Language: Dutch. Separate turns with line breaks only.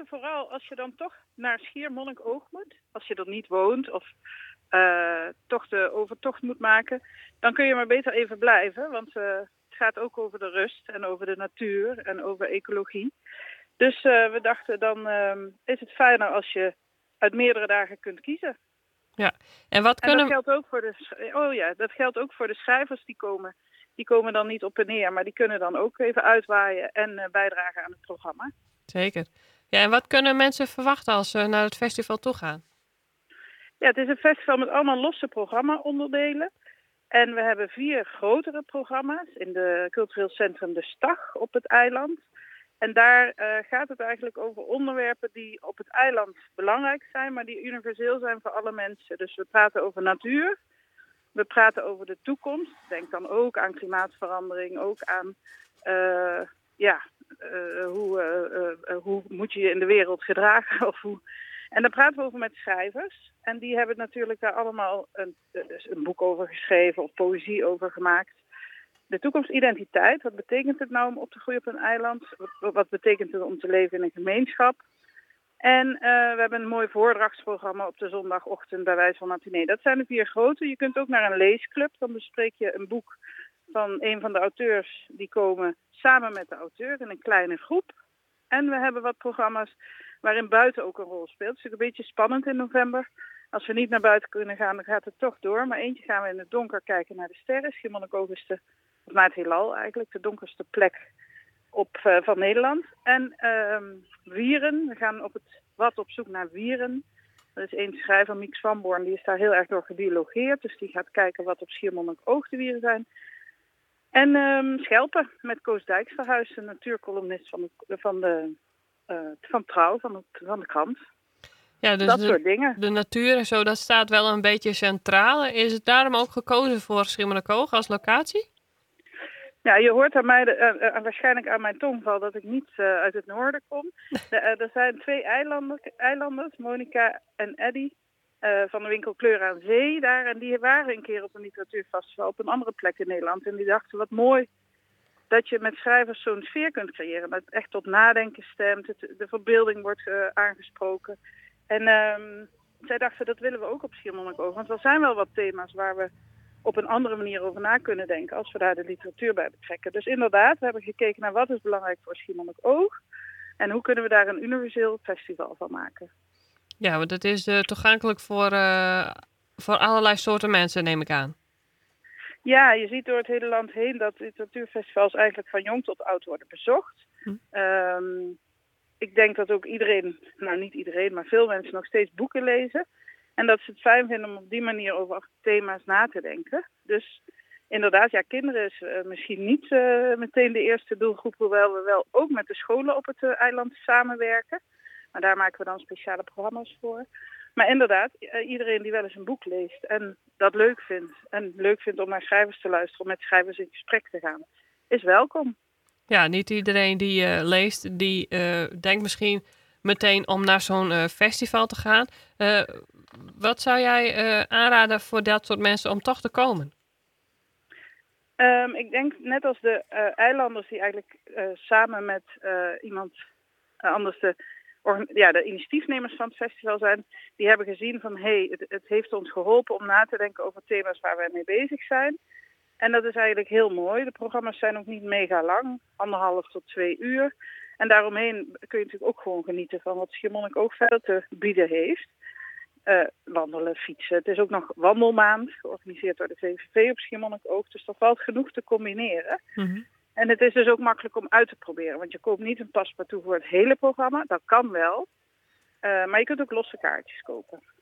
vooral als je dan toch naar Schiermonnikoog moet, als je er niet woont of toch de overtocht moet maken, dan kun je maar beter even blijven, want het gaat ook over de rust en over de natuur en over ecologie. Dus we dachten, dan is het fijner als je uit meerdere dagen kunt kiezen.
Ja, en wat
En dat
kunnen...
geldt ook voor dat geldt ook voor de schrijvers die komen. Die komen dan niet op en neer, maar die kunnen dan ook even uitwaaien en bijdragen aan het programma.
Zeker. Ja, en wat kunnen mensen verwachten als ze naar het festival toe gaan?
Ja, het is een festival met allemaal losse programma-onderdelen. En we hebben 4 grotere programma's in de cultureel centrum De Stag op het eiland. En daar gaat het eigenlijk over onderwerpen die op het eiland belangrijk zijn, maar die universeel zijn voor alle mensen. Dus we praten over natuur, we praten over de toekomst. Denk dan ook aan klimaatverandering, ook aan hoe moet je je in de wereld gedragen of hoe. En daar praten we over met schrijvers. En die hebben natuurlijk daar allemaal een boek over geschreven of poëzie over gemaakt. De toekomstidentiteit, wat betekent het nou om op te groeien op een eiland? Wat betekent het om te leven in een gemeenschap? En we hebben een mooi voordrachtsprogramma op de zondagochtend bij wijze van matinee. Dat zijn de 4 grote. Je kunt ook naar een leesclub. Dan bespreek je een boek van een van de auteurs. Die komen samen met de auteur in een kleine groep. En we hebben wat programma's waarin buiten ook een rol speelt. Het is natuurlijk een beetje spannend in november. Als we niet naar buiten kunnen gaan, dan gaat het toch door. Maar eentje gaan we in het donker kijken naar de sterren. Schiermonnikoog is naar het heelal eigenlijk, de donkerste plek van Nederland. En wieren, we gaan op zoek naar wieren. Er is één schrijver, Mieks van Born, die is daar heel erg door gebiologeerd. Dus die gaat kijken wat op Schiermonnikoog de wieren zijn. En schelpen met Koos Dijksterhuis, een natuurcolumnist van Trouw, van de krant.
Ja, dus
dat soort dingen.
De natuur en zo, dat staat wel een beetje centraal. Is het daarom ook gekozen voor Schiermonnikoog als locatie?
Ja, je hoort aan mij waarschijnlijk aan mijn tongval dat ik niet uit het noorden kom. Er zijn 2 eilanders, Monica en Eddy, van de winkel Kleur aan Zee daar. En die waren een keer op een literatuurfestival op een andere plek in Nederland. En die dachten, wat mooi dat je met schrijvers zo'n sfeer kunt creëren. Dat het echt tot nadenken stemt, de verbeelding wordt aangesproken. En zij dachten, dat willen we ook op Schiermonnikoog. Want er zijn wel wat thema's waar we op een andere manier over na kunnen denken als we daar de literatuur bij betrekken. Dus inderdaad, we hebben gekeken naar wat is belangrijk voor Schiermonnikoog en hoe kunnen we daar een universeel festival van maken.
Ja, want het is toegankelijk voor allerlei soorten mensen, neem ik aan.
Ja, je ziet door het hele land heen dat literatuurfestivals eigenlijk van jong tot oud worden bezocht. Ik denk dat ook iedereen, nou niet iedereen, maar veel mensen nog steeds boeken lezen. En dat ze het fijn vinden om op die manier over thema's na te denken. Dus inderdaad, ja, kinderen is misschien niet meteen de eerste doelgroep, hoewel we wel ook met de scholen op het eiland samenwerken. Maar daar maken we dan speciale programma's voor. Maar inderdaad, iedereen die wel eens een boek leest en dat leuk vindt, en leuk vindt om naar schrijvers te luisteren, om met schrijvers in gesprek te gaan, is welkom.
Ja, niet iedereen die leest, die denkt misschien meteen om naar zo'n festival te gaan. Wat zou jij aanraden voor dat soort mensen om toch te komen?
Ik denk net als de eilanders die eigenlijk samen met iemand anders de initiatiefnemers van het festival zijn, die hebben gezien van het heeft ons geholpen om na te denken over thema's waar wij mee bezig zijn. En dat is eigenlijk heel mooi. De programma's zijn ook niet mega lang, 1,5 tot 2 uur. En daaromheen kun je natuurlijk ook gewoon genieten van wat Schiermonnikoog verder te bieden heeft. Wandelen, fietsen. Het is ook nog wandelmaand, georganiseerd door de VVV op Schiermonnikoog. Dus er valt genoeg te combineren. Mm-hmm. En het is dus ook makkelijk om uit te proberen. Want je koopt niet een paspartout voor het hele programma. Dat kan wel. Maar je kunt ook losse kaartjes kopen.